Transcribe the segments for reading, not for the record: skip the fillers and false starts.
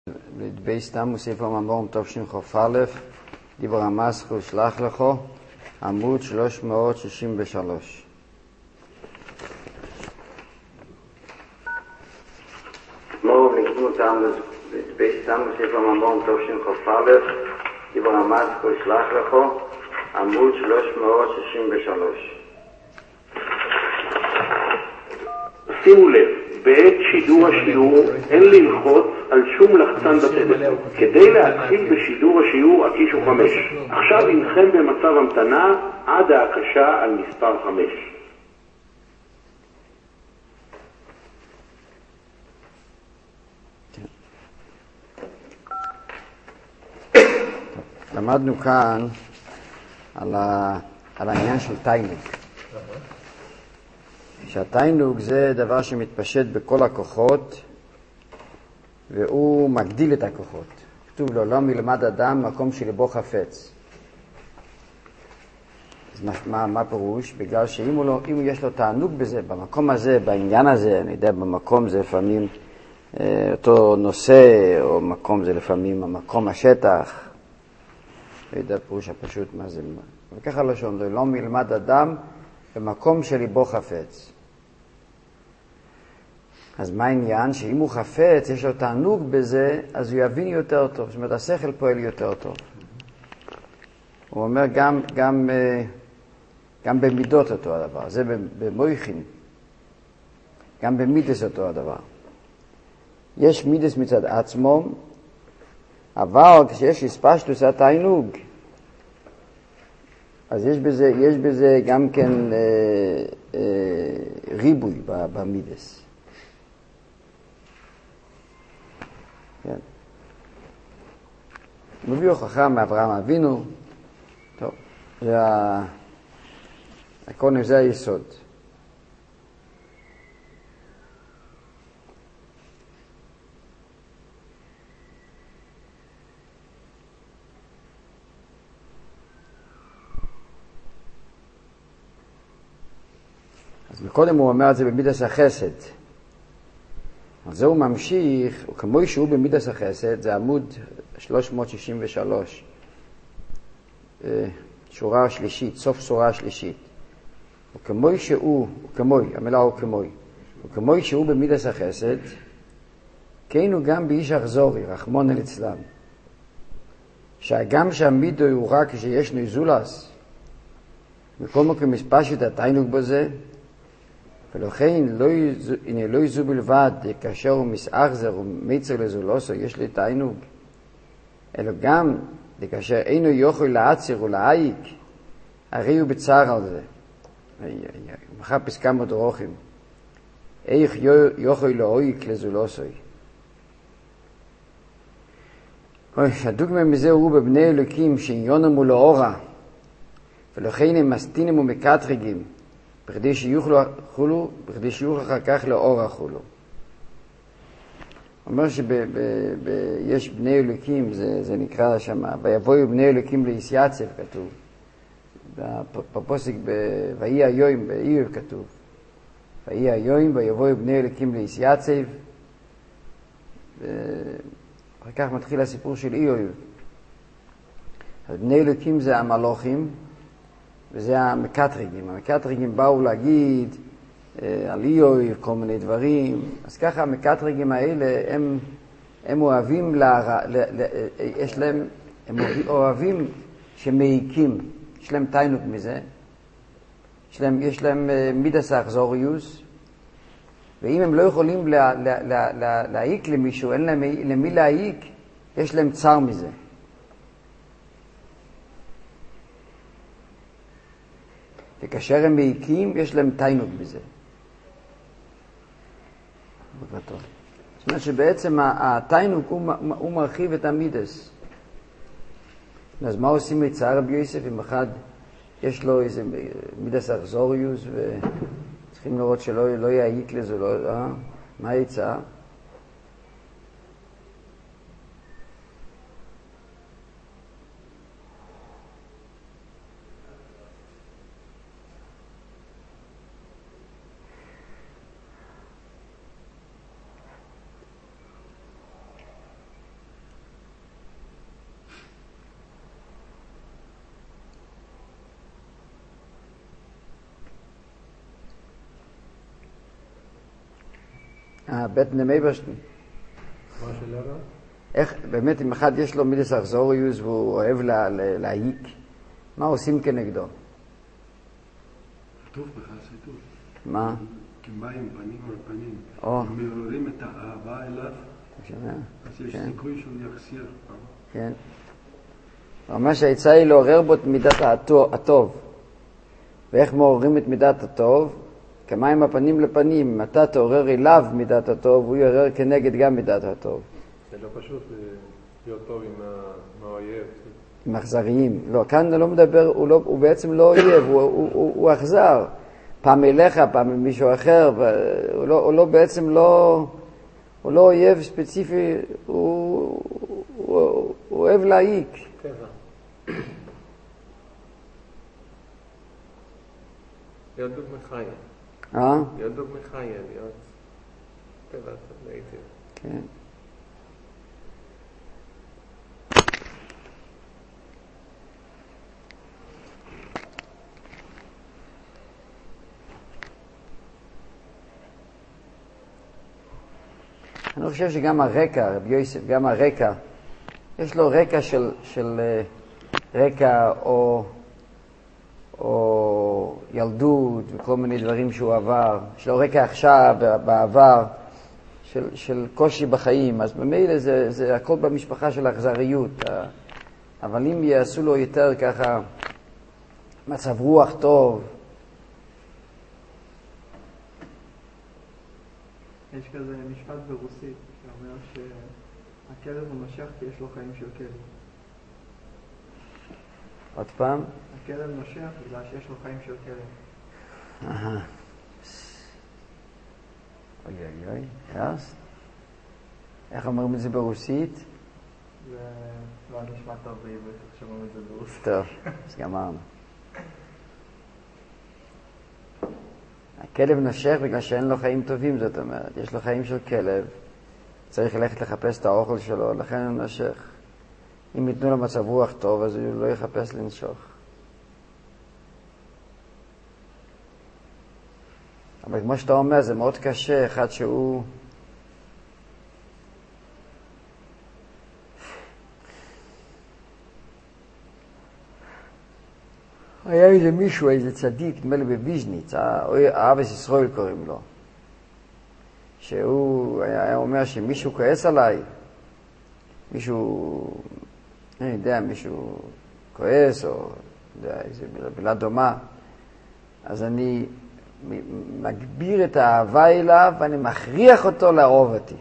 בייס תמוס ספר ממור תשכ"א, דיבר המסחר שלח לכו, עמוד 363. מור נקנו תמוס בייס תמוס ספר ממור תשכ"א, דיבר המסחר שלח לכו, עמוד 363. שימו לב, בעת שידור השיעור אין ללחוץ על שום לחצן בטלפון. כדי להתחיל בשידור השיעור הקישו 5. עכשיו אינכם במצב המתנה עד ההקשה על מספר 5. למדנו כאן על העניין של תיינוק. שהתיינוק זה דבר שמתפשט בכל הכוחות והוא מגדיל את הכוחות. כתוב לו, לא מלמד אדם מקום שלבו חפץ. אז מה פירוש? בגלל שאם יש לו תענוג בזה, במקום הזה, בעניין הזה, אני יודע, במקום זה לפעמים אותו נושא, או מקום זה לפעמים המקום השטח. לא יודע פירוש הפשוט מה זה. וככה לשון, לא מלמד אדם במקום שליבו חפץ. אז מה העניין? שאם הוא חפץ, יש לו תענוג בזה, אז הוא יבין יותר טוב. זאת אומרת, השכל פועל יותר טוב. הוא אומר גם במידות אותו הדבר. זה במויכין. גם במידס אותו הדבר. יש מידס מצד עצמו, אבל כשיש הספשטוס התענוג, אז יש בזה גם כן ריבוי במידס. כן. מביא הוכחה מאברהם אבינו. טוב, הכל זה היסוד. אז מקודם הוא אומר את זה במידס החסד. אז זה הוא ממשיך, כמו שהוא במידס החסד, זה עמוד 363, שורה השלישית, סוף שורה השלישית. וכמו שהוא, המילה הוא וכמו שהוא במידס החסד, כן הוא גם באיש אכזורי, רחמון אל אצלם. שהגם שהמידו הוא רק כשיש נזולס, מכל מקום מספשת התיינוג בזה, ולכן לא יזו בלבד כאשר הוא מסאחזר ומצר לזולוסו יש לי תיינוג, אלא גם כאשר אינו יוכל לעצר ולעייק, הרי הוא בצער על זה. מחפש כמה דרוכים. איך יוכל לעייק לזולוסו. הדוגמה מזה הוא בבני אלוקים שעניונם הוא לאורה, ולכן הם מסתינים ומקטרגים, בכדי שיוכלו חולו, בכדי שיוכלו אחר כך לאור החולו. אומר שיש בני אלוקים, זה נקרא שם, ויבואו בני אלוקים ליסייצב כתוב. בפוסק ויהי היום באיוב כתוב. ויהי היום ויבואו בני אלוקים ליסייצב. אחר כך מתחיל הסיפור של איוב. אז בני אלוקים זה המלוכים, וזה המקטרגים. המקטרגים באו להגיד על איוב כל מיני דברים. אז ככה המקטרגים האלה הם אוהבים הם אוהבים שמעיקים. יש להם תיינוק מזה. יש להם מידס האכזוריוס. ואם הם לא יכולים להעיק למישהו, אין להם למי להעיק, יש להם צער מזה. וכאשר הם מעיקים, יש להם תיינוק בזה. זאת אומרת שבעצם התיינוק הוא מרחיב את המידס. אז מה עושים מצער רבי יוסף? אם אחד יש לו איזה מידס אכזוריוס וצריכים לראות שלא יעיק לזה, מה יצא? בטן המייברשטן. מה השאלה הבאה? איך, באמת, אם אחד יש לו מידס אכזוריוס והוא אוהב להעיק, מה עושים כנגדו? כתוב בחסידות. מה? כמים פנים על פנים. או. אם מעוררים את האהבה אליו, אז יש סיכוי שהוא יחסיר. כן. ממש העצה היא לעורר בו את מידת הטוב. ואיך מעוררים את מידת הטוב? כמים הפנים לפנים. אם אתה תעורר אליו מידת הטוב, הוא יעורר כנגד גם מידת הטוב. זה לא פשוט להיות טוב עם האויב. עם אכזריים. לא, כאן לא מדבר, הוא בעצם לא אויב, הוא אכזר. פעם אליך, פעם עם מישהו אחר, הוא לא בעצם לא אויב ספציפי, הוא אוהב להעיק. להיות דוג מחיה. להיות דוג מחיה, להיות טבע, לעיתים. כן. אני חושב שגם הרקע, רבי יוסף, גם הרקע, יש לו רקע של רקע או ילדות וכל מיני דברים שהוא עבר. יש לו רקע עכשיו, בעבר, של קושי בחיים. אז במילא זה הכל במשפחה של אכזריות. אבל אם יעשו לו יותר ככה מצב רוח טוב, יש כזה משפט ברוסית שאומר שהכלב הוא נושך כי יש לו חיים של כלב. עוד פעם? הכלב נושך בגלל שיש לו חיים של כלב. אוי אוי אוי, יאס? איך אומרים את זה ברוסית? זה לא נשמע טוב בעברית, איך שאומרים את זה ברוסית. טוב, אז גמרנו. הכלב נושך בגלל שאין לו חיים טובים, זאת אומרת. יש לו חיים של כלב, צריך ללכת לחפש את האוכל שלו, לכן הוא נושך. אם ייתנו לו מצב רוח טוב, אז הוא לא יחפש לנשוך. אבל כמו שאתה אומר, זה מאוד קשה, אחד שהוא... היה איזה מישהו, איזה צדיק, נדמה לי בוויז'ניץ, אבס ישראל קוראים לו, שהוא היה אומר שמישהו כועס עליי, מישהו, אני יודע, מישהו כועס, או יודע, איזו מילה דומה, אז אני מגביר את האהבה אליו, ואני מכריח אותו לאהוב אותי.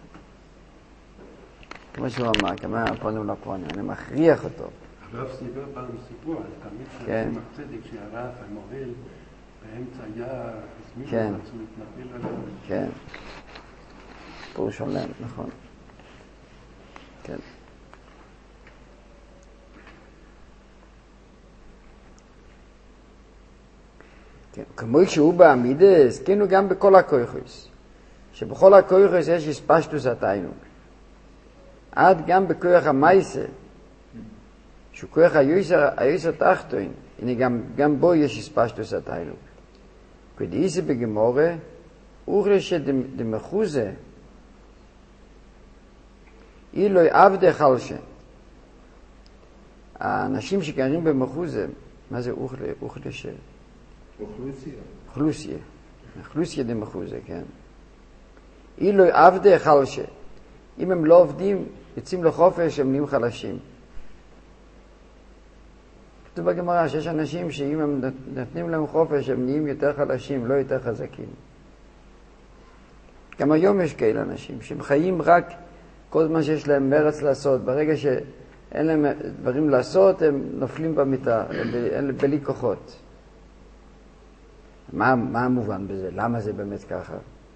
כמו שהוא אמר, כמו הפונים לפונים, אני מכריח אותו. הרב סיפר פעם סיפור, אז תמיד שעושים הצדק שהרב המוביל באמצע היה מישהו רצו להתנפיל עליו. כן. סיפור שלם, נכון. כן. כן. כמו שהוא בעמידס, כן הוא גם בכל הכויחוס. שבכל הכויחוס יש הספשטוס התיינוג. עד גם בכוח המייסה. שהוא כוח היוסר תחתון, הנה גם בו יש הספשטוס התיינוג. כדאיסה בגמורה, אוכלה שדמחוזה, אילוי עבדי חלשה. האנשים שגרים במחוזה, מה זה אוכלה ש... אוכלוסיה. אוכלוסיה דמחוזה, כן. אילוי עבדי חלשה. אם הם לא עובדים, יוצאים לחופש, הם נהיים חלשים. כתוב בגמרא שיש אנשים שאם הם נותנים להם חופש, הם נהיים יותר חלשים, לא יותר חזקים. גם היום יש כאלה אנשים שהם חיים רק כל זמן שיש להם מרץ לעשות. ברגע שאין להם דברים לעשות, הם נופלים במיטה, בלי כוחות. מה המובן בזה? למה זה באמת ככה?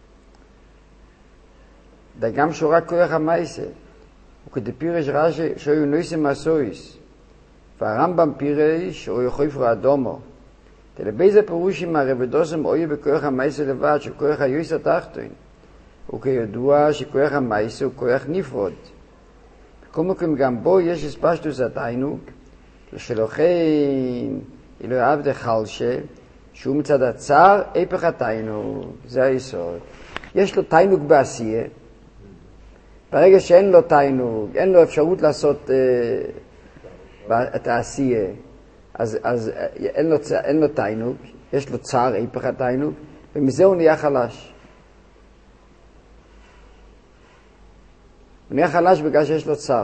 גם שורה כוח המייסה, וכדפירש רש"י שהיו נויסים מסויס, והרמב"ם פירש או יחויפרו אדומו. תלבי זה פירושים הרבדוסם אוי בכוח המייסה לבד, שכוח היוס התחתון. וכידוע שכוח המייסה הוא כוח נפרוד. בכל מקום גם בו יש הספשטוס התיינוג, לשלוחן אלוהי עבדי חלשה, שהוא מצד הצער הפך התיינוג. זה היסוד. יש לו תיינוק בעשייה. ברגע שאין לו תיינוק, אין לו אפשרות לעשות את העשייה, אז אין לו תיינוק, יש לו צער, היפך התיינוק, ומזה הוא נהיה חלש. הוא נהיה חלש בגלל שיש לו צער.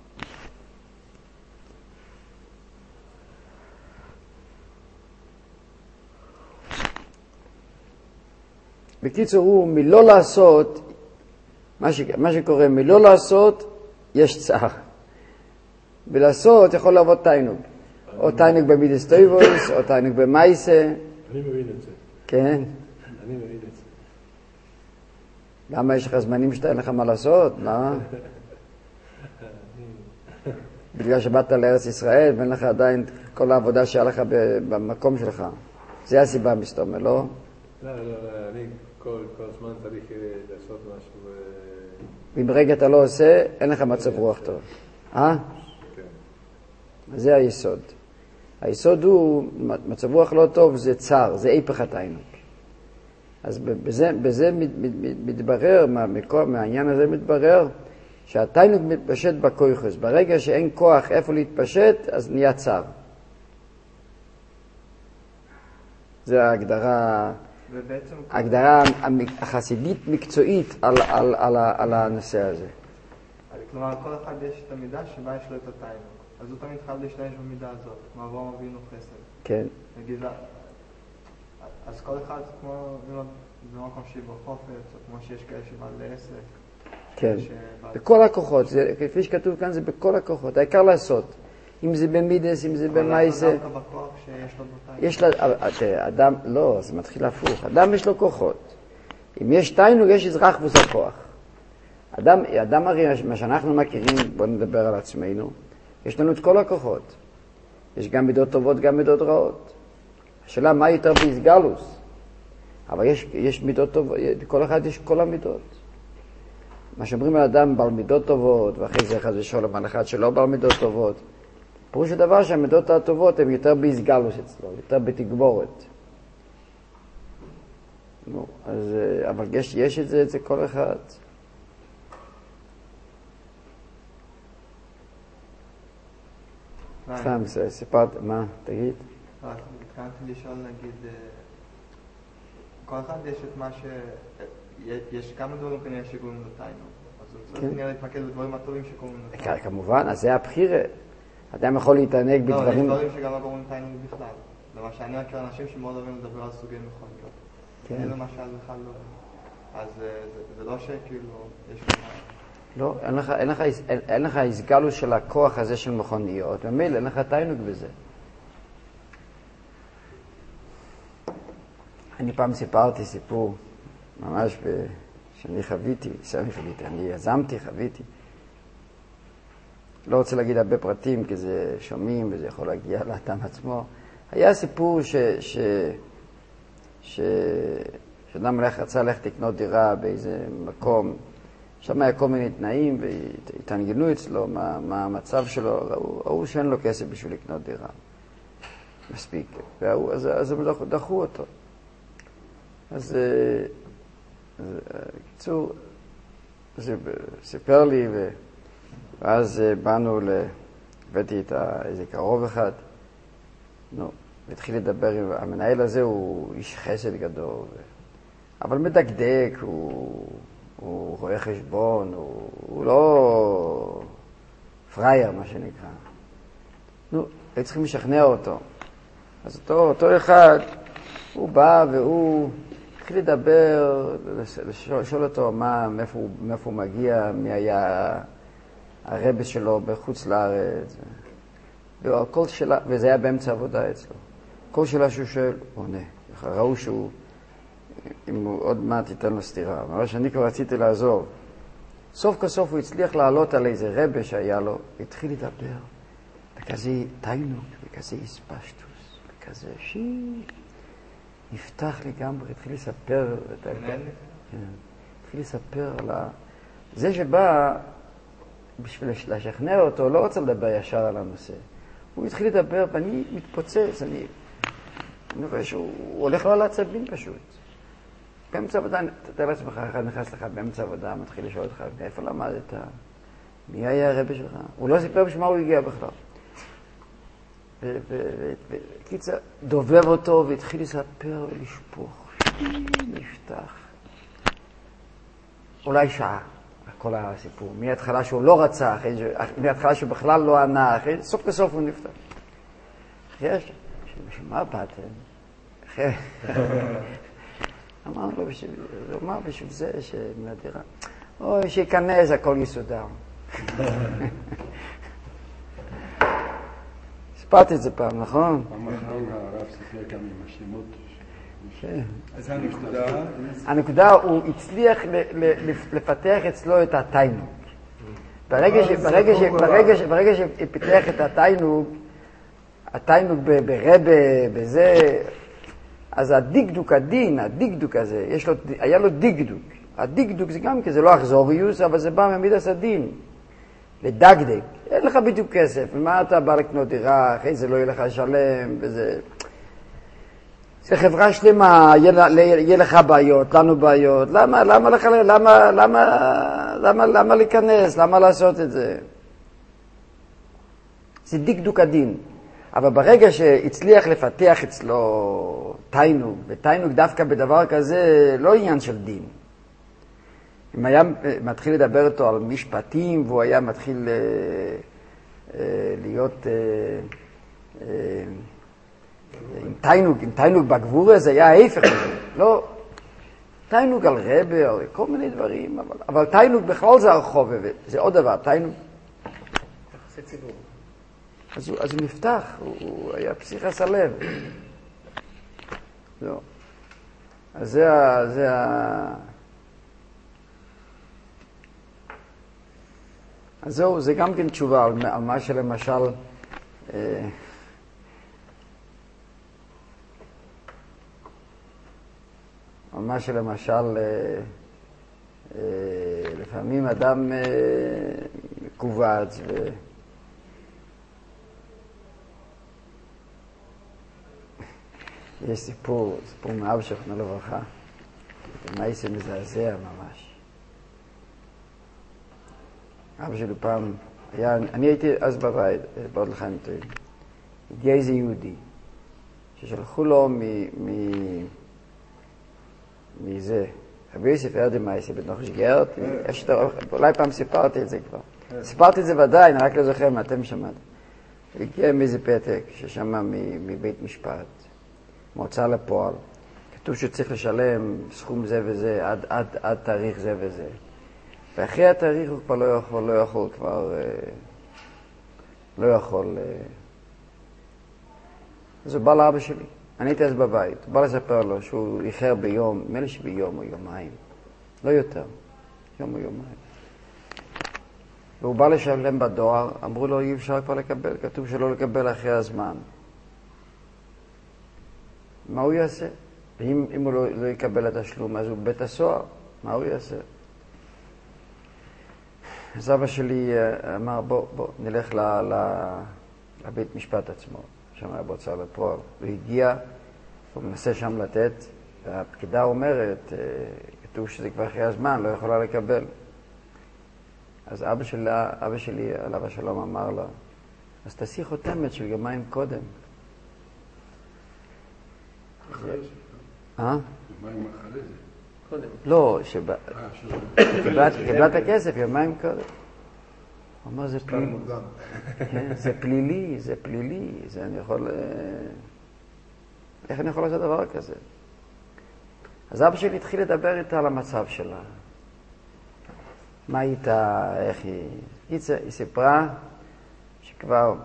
בקיצור הוא מלא לעשות, מה שקורה מלא לעשות יש צער. ולעשות יכול לעבוד תיינוק. או תיינוק במידס טויבוס, או תיינוק במייסה. אני מבין את זה. כן. אני מבין את זה. למה יש לך זמנים שאתה אין לך מה לעשות? מה? בגלל שבאת לארץ ישראל ואין לך עדיין כל העבודה שהיה לך במקום שלך. זה הסיבה מסתומר, לא? לא, אני כל זמן צריך לעשות משהו. אם רגע אתה לא עושה, אין לך מצב רוח טוב. כן. זה היסוד. היסוד הוא, מצב רוח לא טוב זה צער, זה היפך התיינוק. אז בזה מתברר, מהעניין הזה מתברר, שהתיינוק מתפשט בכויחוס. ברגע שאין כוח איפה להתפשט, אז נהיה צער. זה ההגדרה החסידית מקצועית על הנושא הזה. כלומר, כל אחד יש את המידה שבה יש לו את התיינוק. אז הוא תמיד חייב להשתמש במידה הזאת, כמו אברהם אבינו חסד. כן. נגיד, אז כל אחד כמו במקום שהיא בחופץ, או כמו שיש כאלה שבא לעסק. כן, בכל הכוחות, כפי שכתוב כאן זה בכל הכוחות, העיקר לעשות. אם זה במידס, אם זה במייסה. אבל דווקא בכוח שיש לו בתיינוק. יש לה, אדם, לא, זה מתחיל הפוך. אדם יש לו כוחות. אם יש תיינוק, יש אזרח וזה כוח. אדם הרי, מה שאנחנו מכירים, בואו נדבר על עצמנו, יש לנו את כל הכוחות. יש גם מידות טובות, גם מידות רעות. השאלה, מה יותר בהסגלוס? אבל יש מידות טובות, כל אחד יש כל המידות. מה שאומרים על אדם בעל מידות טובות, ואחרי זה אחד ושולם על אחד שלא בעל מידות טובות, פירוש הדבר שהמידות הטובות הן יותר בהסגלוס אצלו, יותר בתגבורת. אז, אבל יש את זה כל אחד. סתם, סיפרת, מה? תגיד. התכוונתי לשאול, נגיד, כל אחד יש את מה יש כמה דברים כנראה שקוראים לתיינוק. אז הוא צריך כנראה להתמקד בדברים הטובים שקוראים לתיינוק. כמובן, אז זה הבחירה. אדם יכול להתענג בדברים... לא, יש דברים שגם לא קוראים לתיינוק בכלל. למה שאני מכיר אנשים שמאוד אוהבים לדבר על סוגי מכוניות. כן. למשל בכלל לא. אז זה לא שכאילו יש לך... לא, אין לך הסגלוס של הכוח הזה של מכוניות, ומילא אין לך תיינוק בזה. אני פעם סיפרתי סיפור, ממש שאני חוויתי, אני יזמתי, חוויתי. לא רוצה להגיד הרבה פרטים, כי זה שומעים וזה יכול להגיע לאדם עצמו. היה סיפור שאדם רצה ללכת לקנות דירה באיזה מקום, שם היה כל מיני תנאים והתעניינו אצלו מה המצב שלו, ראו שאין לו כסף בשביל לקנות דירה. מספיק. אז הם דחו אותו. אז קיצור, זה סיפר לי, ואז באנו, הבאתי איזה קרוב אחד, והתחיל לדבר עם המנהל הזה, הוא איש חסד גדול, אבל מדקדק, הוא רואה חשבון, הוא לא פרייר, מה שנקרא. היו צריכים לשכנע אותו. אז אותו אחד, הוא בא והוא התחיל לדבר, לשאול אותו מאיפה הוא מגיע, מי היה הרבס שלו בחוץ לארץ. וזה היה באמצע עבודה אצלו. כל שאלה שהוא שואל, הוא עונה. ראו שהוא, אם הוא עוד מעט ייתן לו סתירה. אבל שאני כבר רציתי לעזור. סוף כסוף הוא הצליח לעלות על איזה רבס שהיה לו, התחיל לדבר בכזה תיינוק, בכזה הספשטוס, בכזה נפתח לגמרי, התחיל לספר התחיל לספר על זה שבא בשביל לשכנע אותו, לא רוצה לדבר ישר על הנושא. הוא התחיל לדבר ואני מתפוצץ, אני רואה שהוא הולך לו על העצבים פשוט. באמצע עבודה, תתאר לעצמך, אחד נכנס לך באמצע עבודה, מתחיל לשאול אותך, איפה למדת? מי היה הרבי שלך? הוא לא סיפר בשמה הוא הגיע בכלל. וקיצר, דובב אותו והתחיל לספר ולשפוך. נפתח. אולי שעה, כל הסיפור. מההתחלה שהוא לא רצה, מההתחלה שהוא בכלל לא ענה, סוף בסוף הוא נפתח. יש, מה באתם? אמרנו לו, הוא אמר בשביל זה שמדירה. אוי, שיכנס, הכל יסודר. הספרתי את זה פעם, נכון? פעם אחרון הרב סיפר גם עם השמות. אז הנקודה... הנקודה, הוא הצליח לפתח אצלו את התיינוג. ברגע שפיתח את התיינוג ברבה, בזה, אז הדקדוק הזה, היה לו דקדוק. הדקדוק זה גם כי זה לא אכזוריוס, אבל זה בא ממידת הדין. לדקדק. אין לך בדיוק כסף. מה אתה בא לקנות דירה, אחרי זה לא יהיה לך לשלם, וזה... זה חברה שלמה, יהיה לך בעיות, לנו בעיות. למה להיכנס? למה לעשות את זה? זה דקדוק הדין. אבל ברגע שהצליח לפתח אצלו תיינוג, ותיינוג דווקא בדבר כזה, לא עניין של דין. אם היה מתחיל לדבר איתו על משפטים, והוא היה מתחיל להיות עם תיינוג בגבורה, זה היה ההפך. לא, תיינוג על רבי, או כל מיני דברים, אבל תיינוג בכלל זה הרחוב, זה עוד דבר, תיינוג. יחסי ציבור. אז הוא נפתח, הוא היה פסיכס הלב. לא. אז זה אז זהו, זה גם כן תשובה על מה שלמשל, על מה שלמשל, לפעמים אדם מקובץ יש סיפור מאב שכנו לברכה, מעשה מזעזע ממש. אבא שלי פעם היה, אני הייתי אז בבית, בעוד לחיים טועים. הגיע איזה יהודי, ששלחו לו מזה, רבי יוסף ארדמייסי בתוך שגרת, אולי פעם סיפרתי את זה כבר. סיפרתי את זה ודאי, אני רק לא זוכר מה אתם שמעתם. הוא הגיע מאיזה פתק ששמע מבית משפט, מוצא לפועל. כתוב שצריך לשלם סכום זה וזה, עד תאריך זה וזה. ואחרי התאריך הוא כבר לא יכול. אז הוא בא לאבא שלי, אני הייתי אז בבית, הוא בא לספר לו שהוא איחר ביום, נדמה לי שביום או יומיים, לא יותר, יום או יומיים. והוא בא לשלם בדואר, אמרו לו אי אפשר כבר לקבל, כתוב שלא לקבל אחרי הזמן. מה הוא יעשה? אם הוא לא יקבל את השלום, אז הוא בית הסוהר, מה הוא יעשה? אז אבא שלי אמר, בוא, נלך לבית משפט עצמו, שם היה בהוצאה לפועל. הוא הגיע, הוא מנסה שם לתת, והפקידה אומרת, כתוב שזה כבר אחרי הזמן, לא יכולה לקבל. אז אבא שלי, עליו השלום, אמר לה, אז תעשי חותמת של יומיים קודם. אחרי זה? יומיים אחרי זה? קודם. לא, קיבלת הכסף יומיים קודם. הוא אמר, זה פלילי. זה פלילי, זה אני יכול... איך אני יכול לעשות דבר כזה? אז אבא שלי התחיל לדבר איתה על המצב שלה. מה איתה, איך היא... היא סיפרה שכבר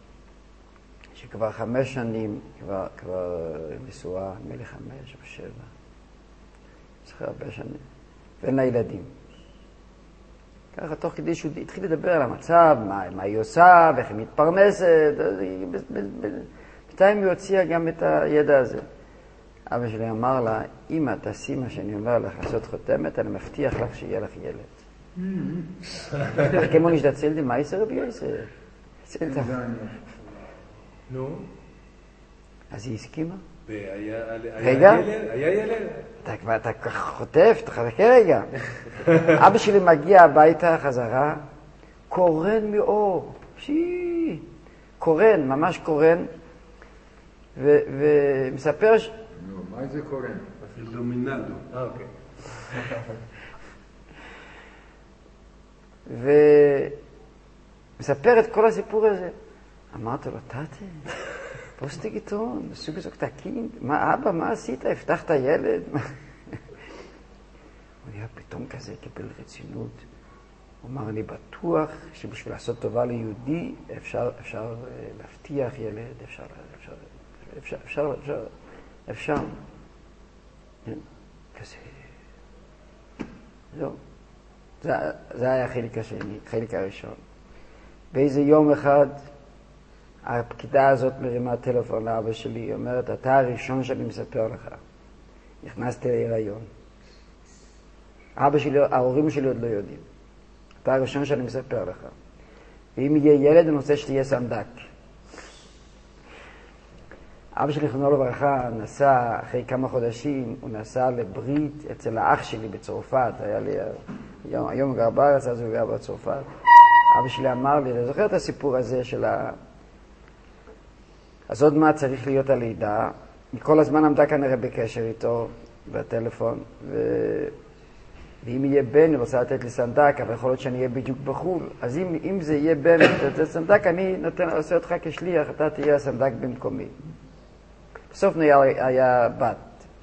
5 שנים, כבר נשואה, נדמה 5 או 7. אחרי הרבה שנים, ואין לה ילדים. ככה, תוך כדי שהוא התחיל לדבר על המצב, מה היא עושה, ואיך היא מתפרנסת, בינתיים היא הוציאה גם את הידע הזה. אבא שלי אמר לה, אמא, תעשי מה שאני אומר לך, לעשות חותמת, אני מבטיח לך שיהיה לך ילד. כמו נשתצלתי, מה יעשה רבי יוסף? נו? אז היא הסכימה. רגע. היה ילד? אתה חוטף, אתה חכה רגע. אבא שלי מגיע הביתה חזרה, קורן מאור. קורן, ממש קורן. ומספר מה זה קורן? דומינדו. אוקיי. ומספר את כל הסיפור הזה. אמרת לו, תתי, פוסטיגיטון, סוג איזו קטקין, מה אבא, מה עשית? הבטחת ילד? הוא נהיה פתאום כזה, קיבל רצינות. הוא אמר, אני בטוח שבשביל לעשות טובה ליהודי אפשר להבטיח ילד, אפשר. כזה. זהו. זה היה החלק השני, החלק הראשון. באיזה יום אחד, הפקידה הזאת מרימה טלפון לאבא שלי, היא אומרת, אתה הראשון שאני מספר לך. נכנסתי להיריון. ההורים שלי עוד לא יודעים. אתה הראשון שאני מספר לך. ואם יהיה ילד, אני רוצה שתהיה סנדק. אבא שלי, זכרונו לברכה, נסע, אחרי כמה חודשים, הוא נסע לברית אצל האח שלי בצרפת. היה לי, היום הוא גר בארץ, אז הוא גר בצרפת. אבא שלי אמר לי, אני זוכר את הסיפור הזה של אז עוד מה צריך להיות הלידה. היא כל הזמן עמדה כנראה בקשר איתו, בטלפון, ואם יהיה בן, היא רוצה לתת לי סנדק, אבל יכול להיות שאני אהיה בדיוק בחול. אז אם זה יהיה בן, לתת סנדק, אני עושה אותך כשליח, אתה תהיה הסנדק במקומי. בסוף היה בת.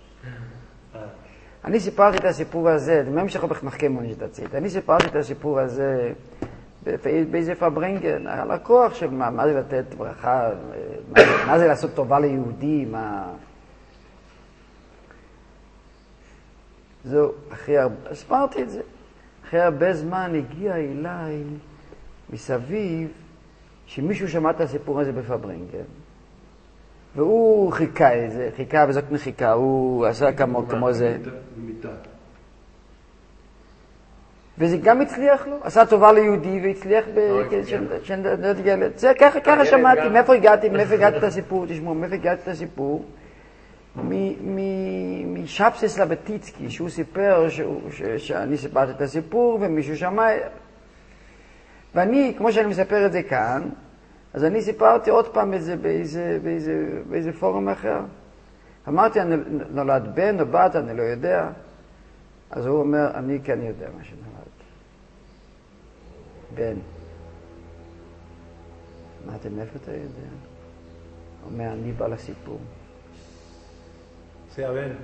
אני סיפרתי את הסיפור הזה, מה המשך הולך מחכמון שתצית? אני סיפרתי את הסיפור הזה באיזה פברנגן, הלקוח של מה זה לתת ברכה, מה זה לעשות טובה ליהודי, זהו, הסברתי את זה. אחרי הרבה זמן הגיע אליי מסביב שמישהו שמע את הסיפור הזה בפברנגן. והוא חיכה את זה, חיכה וזאת מחיקה, הוא עשה כמו זה. וזה גם הצליח לו, עשה טובה ליהודי והצליח בשנת ילד. זה ככה שמעתי, מאיפה הגעתי את הסיפור, תשמעו, מאיפה הגעתי את הסיפור? משפסס לבטיצקי, שהוא סיפר שאני סיפרתי את הסיפור ומישהו שמע. ואני, כמו שאני מספר את זה כאן, אז אני סיפרתי עוד פעם את זה באיזה פורום אחר. אמרתי, אני נולד בן או בת, אני לא יודע. אז הוא אומר, אני כן יודע מה שנולד. בן. אמרתי, מאיפה אתה יודע? הוא אומר, אני בא לסיפור. זה הבן.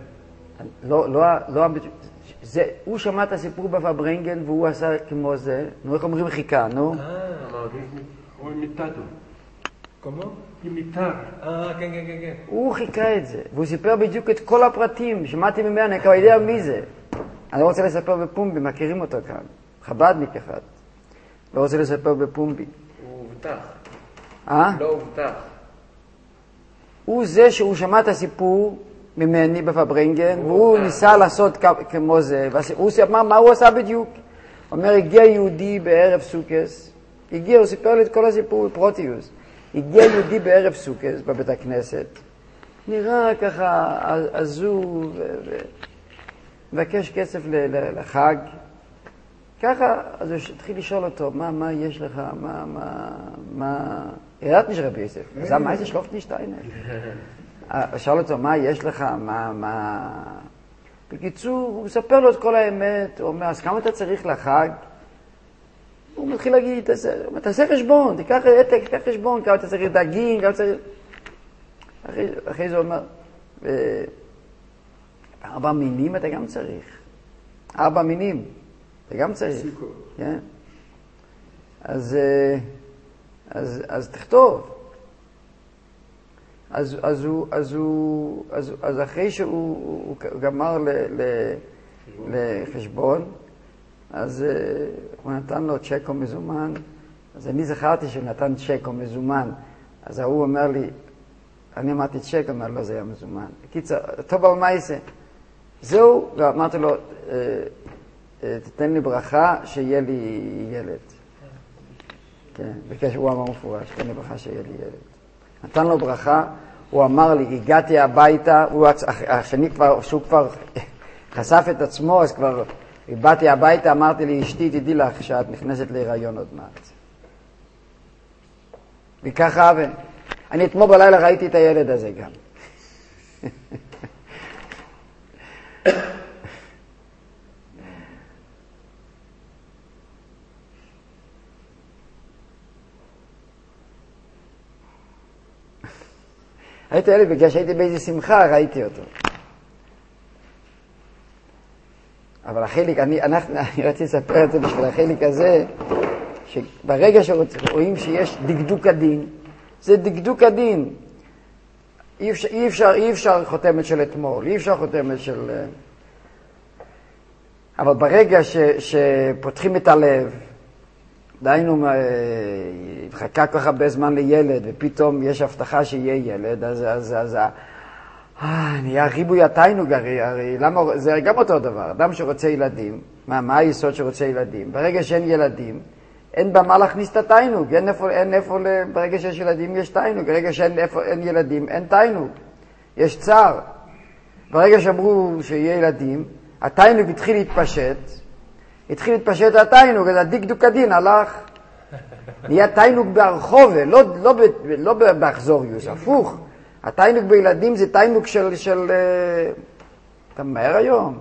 הוא שמע את הסיפור בפברנגן והוא עשה כמו זה. נו, איך אומרים חיכה, נו? אמרתי. הוא אימיטטו. כמו? אימיטר. כן. הוא חיכה את זה, והוא סיפר בדיוק את כל הפרטים, שמעתי ממנו, אני כבר יודע מי זה. אני לא רוצה לספר בפומבי, מכירים אותו כאן. חבדניק אחד. לא רוצה לספר בפומבי. הוא הובטח. לא הובטח. הוא זה שהוא שמע את הסיפור ממני בפברנגן, והוא ניסה לעשות כמו זה. הוא אמר, מה הוא עשה בדיוק? הוא אומר, הגיע יהודי בערב סוכס, הוא סיפר לי את כל הסיפור בפרוטיוס. הגיע יהודי בערב סוכס בבית הכנסת, נראה ככה עזוב, מבקש כסף לחג. ככה, אז הוא התחיל לשאול אותו, מה יש לך, יראת נשאר רבי יוסף, זה מה זה שלופת נשטיינר? שאל אותו, מה יש לך, בקיצור, הוא מספר לו את כל האמת, הוא אומר, אז כמה אתה צריך לחג? הוא מתחיל להגיד, תעשה חשבון, תיקח עתק, תיקח חשבון, כמה אתה צריך דגים, כמה צריך... אחרי זה הוא אומר, 4 מינים אתה גם צריך. 4 מינים, אתה גם צריך. כן? אז תכתוב. אז אחרי שהוא גמר לחשבון, אז הוא נתן לו צ'ק או מזומן. אז אני זכרתי שהוא נתן צ'ק או מזומן. אז הוא אומר לי, אני אמרתי צ'ק, אומר לו, זה היה מזומן. בקיצור, טוב על מה יעשה? זהו, ואמרתי לו, תתן לי ברכה שיהיה לי ילד. כן, בקשר הוא אמר מפורש, תתן לי ברכה שיהיה לי ילד. נתן לו ברכה, הוא אמר לי, הגעתי הביתה, שהוא כבר חשף את עצמו, אז כבר באתי הביתה, אמרתי לי, אשתי, תדעי לך שאת נכנסת להיריון עוד מעט. וככה, אני אתמול בלילה ראיתי את הילד הזה גם. ראיתי ילד בגלל שהייתי באיזה שמחה, ראיתי אותו. אבל החלק, אני רציתי לספר את זה בשביל החלק הזה, שברגע שרואים שיש דקדוק הדין, זה דקדוק הדין. אי אפשר חותמת של אתמול, אי אפשר חותמת של... אבל ברגע שפותחים את הלב, דיינו, חכה כל כך הרבה זמן לילד, ופתאום יש הבטחה שיהיה ילד, אז נהיה ריבוי התיינוג, הרי למה, זה גם אותו דבר, אדם שרוצה ילדים, מה היסוד שרוצה ילדים? ברגע שאין ילדים, אין במה להכניס את התיינוג, אין איפה, ברגע שיש ילדים יש תיינוג, ברגע שאין ילדים אין תיינוג, יש צער. ברגע שאמרו שיהיה ילדים, התיינוג התחיל להתפשט התיינוג, אז הדקדוק הדין הלך. נהיה תיינוג ברחוב, לא באכזוריוס, הפוך. התיינוג בילדים זה תיינוג של... אתה מהר היום?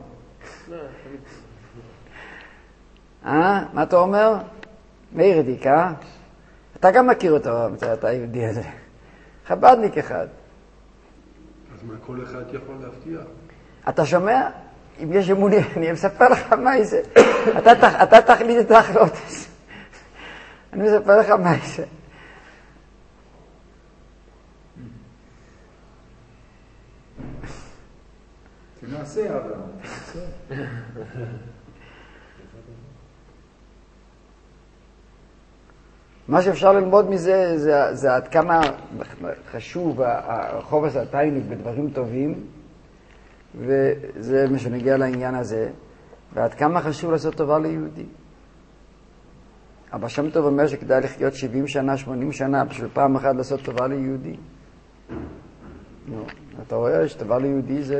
מה אתה אומר? מאיר דיקה? אתה גם מכיר אותו, אתה היהודי הזה. חבדניק אחד. אז מה כל אחד יכול להבטיח? אתה שומע? אם יש אמוני, אני מספר לך מה זה. אתה תחליט את ההחלטות. אני מספר לך מה זה. תנסה, אבל. מה שאפשר ללמוד מזה זה עד כמה חשוב החופש התיינוג בדברים טובים, וזה מה שנגיע לעניין הזה, ועד כמה חשוב לעשות טובה ליהודי. אבל שם טוב אומר שכדאי לחיות 70 שנה, 80 שנה, בשביל פעם אחת לעשות טובה ליהודי. אתה רואה שטובה ליהודי זה...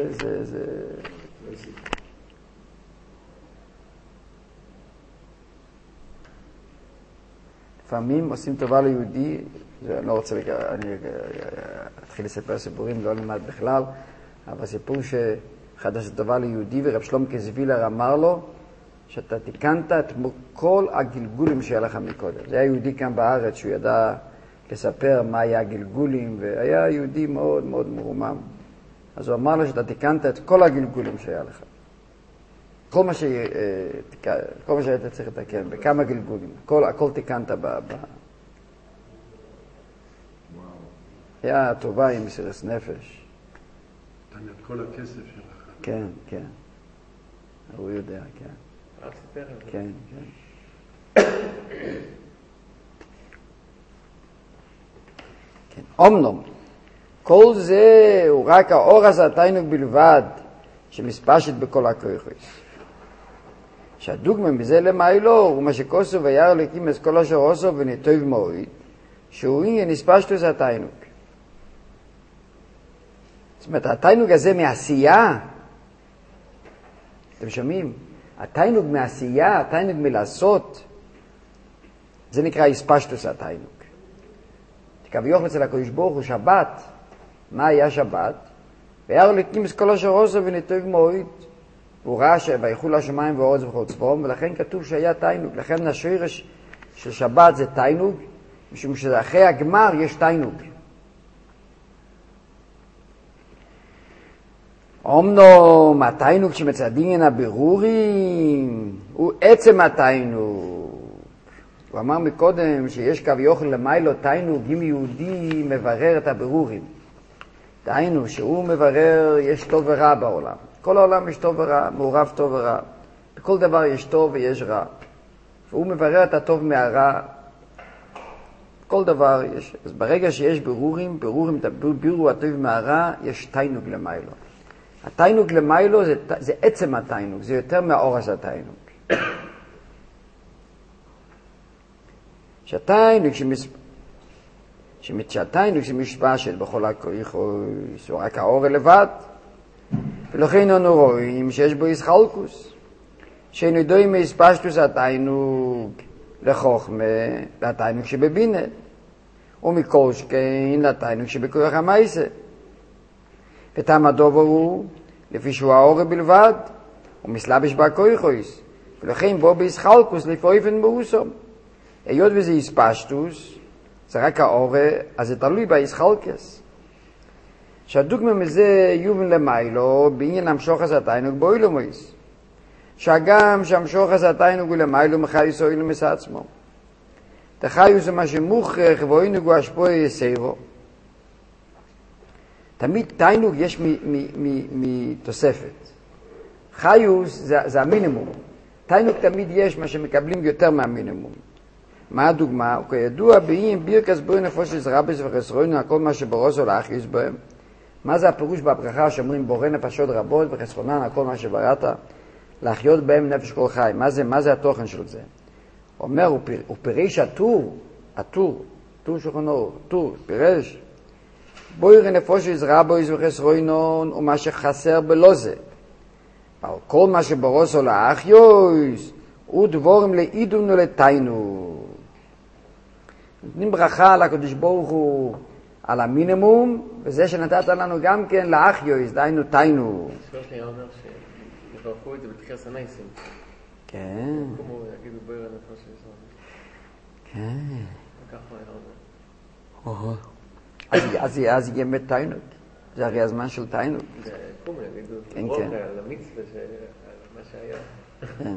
לפעמים עושים טובה ליהודי, אני לא רוצה, אני אתחיל לספר סיפורים, לא למד בכלל, אבל סיפור שחדש טובה ליהודי, ורב שלום קזווילר אמר לו, שאתה תיקנת את כל הגלגולים שהיה לך מקודם. זה היה יהודי כאן בארץ, שהוא ידע לספר מה היה הגלגולים, והיה יהודי מאוד מאוד מרומם. אז הוא אמר לו שאתה תיקנת את כל הגלגולים שהיה לך. כל מה שהיית צריך לתקן, בכמה גלגולים. הכל תיקנת היה טובה עם מסירת נפש. נתן את כל הכסף שלך. כן, כן. הוא יודע, כן. כן, כן. כן. אומנום, כל זה הוא רק האור הזה התיינוג בלבד, שמספשת בכל הכוחות. שהדוגמה מזה למיילו הוא מה שכוסו וירא אלוקים את כל אשר עושו ונטוב מאוד, שהוא עניין נספשתו זה התיינוג. זאת אומרת, התיינוג הזה מעשייה, אתם שומעים? התיינוג מעשייה, התיינוג מלעשות, זה נקרא הספשטוס התיינוג. כביכול אצל הקדוש ברוך הוא שבת, מה היה שבת? וירא אלוקים את כל אשר עושו ונטוב מאוד, הוא ראה ויחול השמיים והארץ וכל צבאם, ולכן כתוב שהיה תיינוג. לכן השורש של שבת זה תיינוג, משום שאחרי הגמר יש תיינוג. אומנם התיינוג שמצדין הבירורים הוא עצם התיינוג. הוא אמר מקודם שיש כביכול למיילו תיינוג אם יהודי מברר את הבירורים. תיינוג שהוא מברר יש טוב ורע בעולם. כל העולם יש טוב ורע, מעורב טוב ורע. בכל דבר יש טוב ויש רע. והוא מברר את הטוב מהרע. כל דבר יש. אז ברגע שיש בירורים, בירו הטוב מהרע, יש תיינוג למיילו. התיינוג למיילו זה עצם התיינוג, זה יותר מהאורס התיינוג. שהתיינוג שמצ'תיינוק שמשפשת בכל הכוח, הוא רק האור לבד. ולכן אנו רואים שיש בו ישחלקוס, שאינו דומה מהספשטוס התיינוק לחוכמה, לתיינוק שבבינה, ומכל שכן לתיינוק שבכוח המייסה. וטעם הדובר הוא, לפי שהוא האור בלבד, הוא מסלבש בכוחויס, ולכן בו בישחלקוס לפי אופן מאוסום. היות וזה יספשטוס, זה רק האור, אז זה תלוי בישחלקס. שהדוגמה מזה יובן למיילו, בעניין המשוחס התיינוק באוילומויס. שהגם שהמשוחס התיינוק הוא למיילו מחייס אוילומוס עצמו. תחיוס זה מה שמוכרח ואוינוק הוא השפוע יסיירו. תמיד תיינוק יש מתוספת. חיוס זה המינימום. תיינוק תמיד יש מה שמקבלים יותר מהמינימום. מה הדוגמה? וכידוע בעניין בירקס בוי נפושס רבס וחסרונו הכל מה שברוס או להכיס בהם. מה זה הפירוש בברכה שאומרים בורא נפשות רבות וחסרונן הכל מה שבראת? להחיות בהם נפש כל חי. מה זה התוכן של זה? אומר, הוא פירש הטור שולחנו, פירש. בוי נפושס רבס וחסרונו ומה שחסר בלא זה. אבל כל מה שברוס או להכיוס הוא דבורם לעידון ולתיינו. נותנים ברכה על הקדוש ברוך הוא על המינימום, וזה שנתת לנו גם כן לאחיוס, דיינו תיינו. שלוש היה אומר שיברכו את זה בתחייה סנייסים. כן. כמו יגידו בויר הנפש של ישראל. כן. וככה היה אומר. אז יהיה מת תיינוק. זה הרי הזמן של תיינוק. זה כמו יגידו, כן, ברוך כן. על המצווה מה שהיה. כן.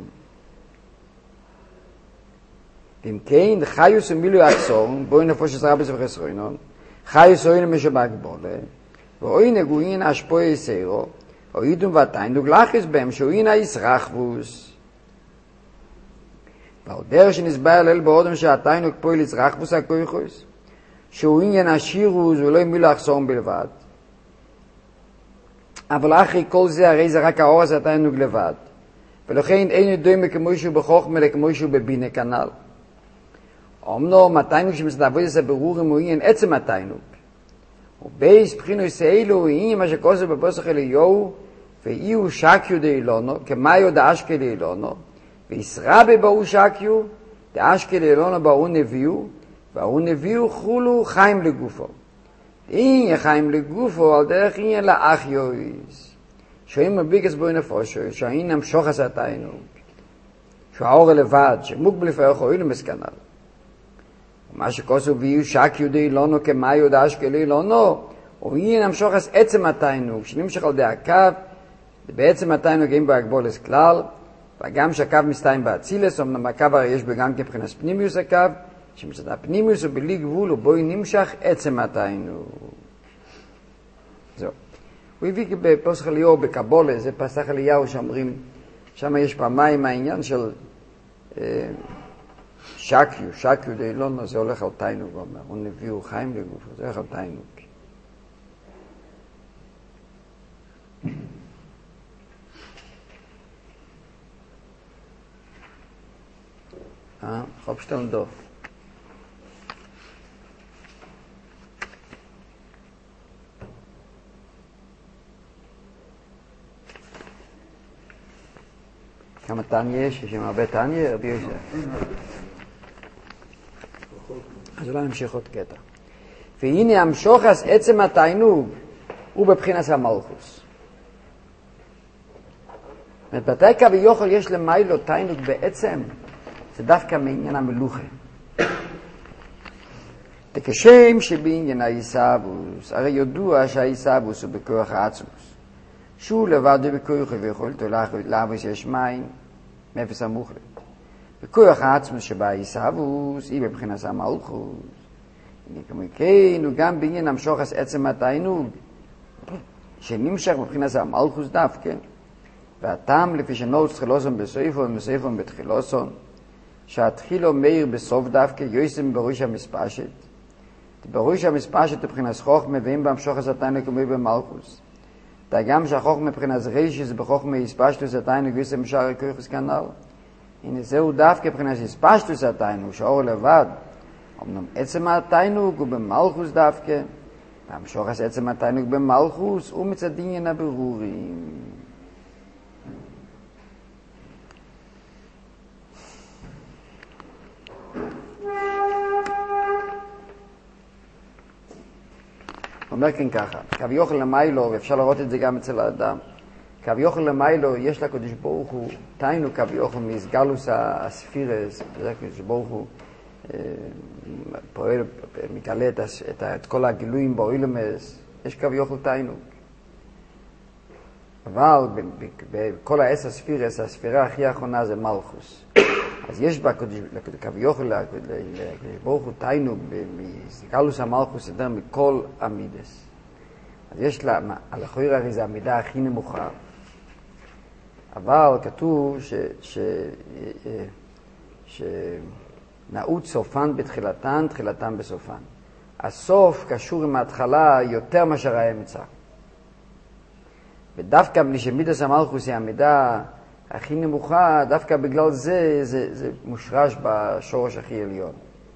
אם כן, חיוס ומילוי עצום, בואי נפושס רבס וחסרונו, חיוס אוין משבק בולה, ואוין הגוין השפוע יסיירו, או עידום ותיינוק לחס בהם, שאוין הישרחבוס. ועוד דרך שנסבר ליל באודם שהתיינוק פועל ישרחבוס הכויחוס, שאוין השירוס ולא מילוי עצום בלבד. אבל אחרי כל זה, הרי זה רק האור הזה התיינוק לבד. ולכן אין דומה כמו שהוא בחוכמה, כמו שהוא בבינה כנ"ל. אמנם התיינוק שמסתעבוד את הבירורים הוא עניין עצם התיינוק. ובייס בחינוס אלו הוא עניין מה שכוסף בפוסח אליהו, ואיהו שקיו דאילונו, כמאיו דאשקה דאילונו, וישרבה באו שקיו, דאשקה דאילונו באו נביאו, באו נביאו חולו חיים לגופו. עניין חיים לגופו על דרך עניין לאחיוס. שאין מביקס בו נפושו, שאין המשוחס התיינוק, שהאור לבד, שמוגבל לפרח אוהל מסכנל. ומה שכוסו ויהיו שק יהודי לונו כמה יהודה אשכלי לונו, ויהיו המשוחס עצם התיינוק, שנמשך על די הקו, ובעצם התיינוק אין בו הגבולס כלל, וגם שהקו מסתיים באצילס, אמנם הקו הרי יש בו גם כבחינס פנימיוס הקו, שמצד הפנימיוס הוא בלי גבול, ובו נמשך עצם התיינוק. זהו. הוא הביא בפוסח אליהו בקבולה, זה פסח אליהו שאומרים, שם יש פעמיים העניין של שקיו דאילונו, זה הולך על תיינוק, הוא נביאו חיים לגופו, זה הולך על תיינוק. חופשטון דוף. כמה תניה יש? יש שם הרבה תניה? רבי יוסף. אז אולי נמשיך עוד קטע. והנה המשוחס עצם התיינוק הוא בבחינת המלכוס. בתי כביכול יש למיילו תיינוק בעצם, זה דווקא מעניין המלוכה. כשם שבעניין האיסאבוס, הרי ידוע שהאיסאבוס הוא בכוח העצמוס. שהוא לבד בכוח ויכולתו לעבוס יש מים, מאפס המוחלט. בכוח העצמוס שבה האיסאבוס, היא בבחינת המלכוס. כמו כן, הוא גם בעניין המשוחס עצם התיינוק, שנמשך בבחינת המלכוס דווקא. והטעם לפי שנוץ תחילוסון בסויפון ובסויפון בתחילוסון, שהתחילו מאיר בסוף דווקא, יויסם בראש המספשת. בראש המספשת מבחינת חוכמה, ואם בהמשוחס התיינוק כמו במלכוס. גם שהחוכמה מבחינת רישיס בחוכמה הספשטוס התיינוק יויסם בשער הכוחס כנ"ל. הנה זהו דווקא מבחינת הספשטוס התיינוק, שאור לבד, אמנם עצם התיינוג הוא במלכוס דווקא, והמשוחס עצם התיינוג במלכוס הוא מצד עניין הבירורים. אומר כן ככה, קו יוכל למיילו, ואפשר לראות את זה גם אצל האדם, קו יוכל למיילו יש לקדוש ברוך הוא תיינוג קו יוכל מסגלוס הספירס, זה הקדוש ברוך הוא פועל, מגלה את כל הגילויים באוילמס, יש קו יוכל תיינוג. אבל בכל העשר הספירס, הספירה הכי האחרונה זה מלכוס. אז יש בה קו יוכל לקדוש ברוך הוא תיינוג מסגלוס המלכוס יותר מכל המידס. אז יש לה, על החויר הרי זה המידה הכי נמוכה. אבל כתוב נעוד סופן בתחילתן, תחילתן בסופן. הסוף קשור עם ההתחלה יותר מאשר האמצע. ודווקא בלי שמידס המלכוס היא המידה הכי נמוכה, דווקא בגלל זה מושרש בשורש הכי עליון.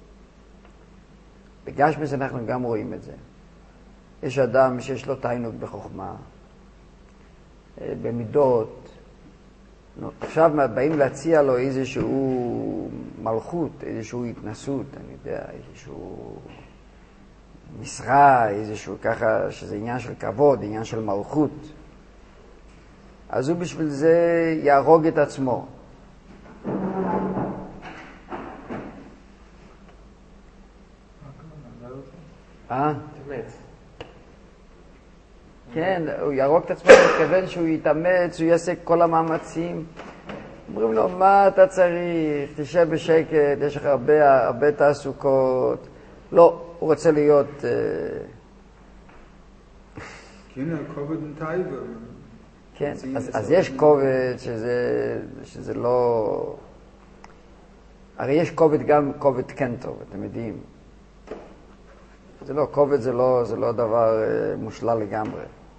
בגשמס אנחנו גם רואים את זה. יש אדם שיש לו תיינוג בחוכמה, במידות, עכשיו באים להציע לו איזשהו מלכות, איזשהו התנסות, אני יודע, איזשהו משרה, איזשהו ככה, שזה עניין של כבוד, עניין של מלכות. אז הוא בשביל זה יהרוג את עצמו. תאמץ. כן, הוא יהרוג את עצמו, מתכוון שהוא יתאמץ, הוא יעשה כל המאמצים. אומרים לו, מה אתה צריך? תשב בשקט, יש לך הרבה תעסוקות. לא, הוא רוצה להיות... כן, כובד טייבה. כן, אז יש כובד שזה לא... הרי יש כובד גם כובד כן טוב, אתם יודעים. זה לא, כובד זה לא דבר מושלל לגמרי.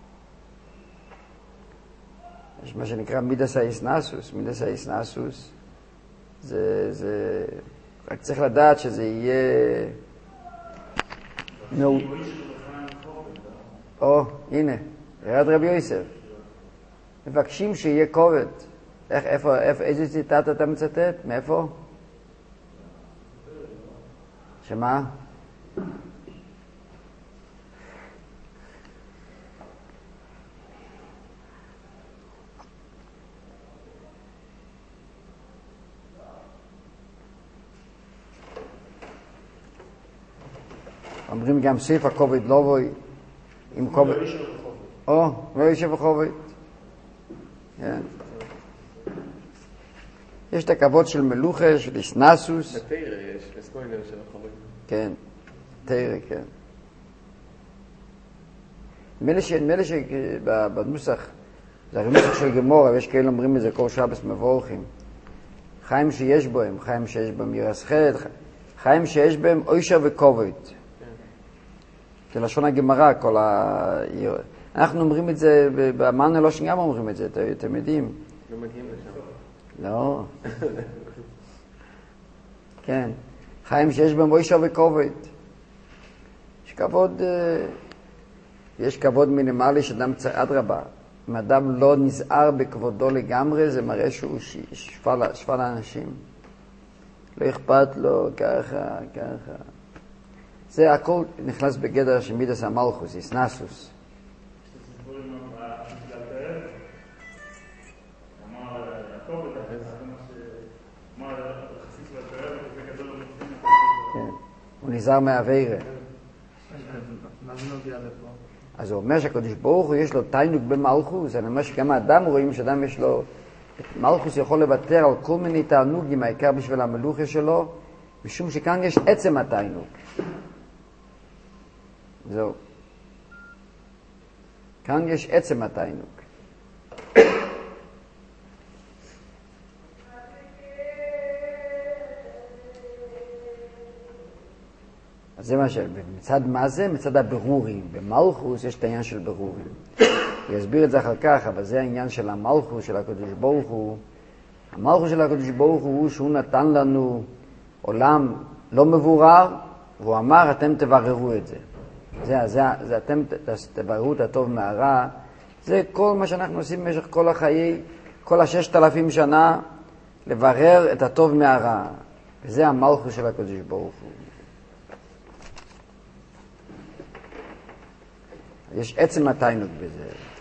יש מה שנקרא מידס האיסנסוס. מידס האיסנסוס זה... רק צריך לדעת שזה יהיה... הנה, ירד רבי יוסף. מבקשים שיהיה כובד. איזה ציטט אתה מצטט? מאיפה? שמה? אומרים גם סעיף הכובד לא בוי עם כובד. לא ישב הכובד. כן. יש את הכבוד של מלוכה, של איסנסוס. בתירה יש, לסקוינר של הכובד. כן, תירה, כן. מילא שבנוסח, זה הרי נוסח של גמורה, ויש כאלה אומרים את זה כל שבס מבורכים. חיים שיש בהם, חיים שיש בהם ירס חד, חיים שיש בהם אוישר וכובד. זה לשון הגמרא, כל אנחנו אומרים את זה, באמן אלושן גם אומרים את זה, אתם יודעים. לא מגיעים לשם. לא. כן. חיים שיש בהם אוישר וכובד. יש כבוד מינימלי שאדם צריך, אדרבה. אם אדם לא נזהר בכבודו לגמרי, זה מראה שהוא שפל האנשים. לא אכפת לו, ככה. זה הכל נכנס בגדר של מידס המלכוס, איסנסוס. הוא נזהר מהעבירה. אז הוא אומר שהקדוש ברוך הוא יש לו תיינוג במלכוס. אני אומר שגם האדם רואים שאדם יש לו... מלכוס יכול לוותר על כל מיני תענוגים, העיקר בשביל המלוכה שלו, משום שכאן יש עצם התיינוג. זהו. כאן יש עצם התיינוג. אז זה מה מצד מה זה? מצד הבירורים. במלכוס יש את העניין של בירורים. הוא יסביר את זה אחר כך, אבל זה העניין של המלכוס של הקדוש ברוך הוא. המלכוס של הקדוש ברוך הוא שהוא נתן לנו עולם לא מבורר, והוא אמר, אתם תבררו את זה. זה אתם תבררו את הטוב מהרע. זה כל מה שאנחנו עושים במשך כל החיי, כל 6,000 שנה, לברר את הטוב מהרע. וזה המלכות של הקדוש ברוך הוא. יש עצם התענוג בזה.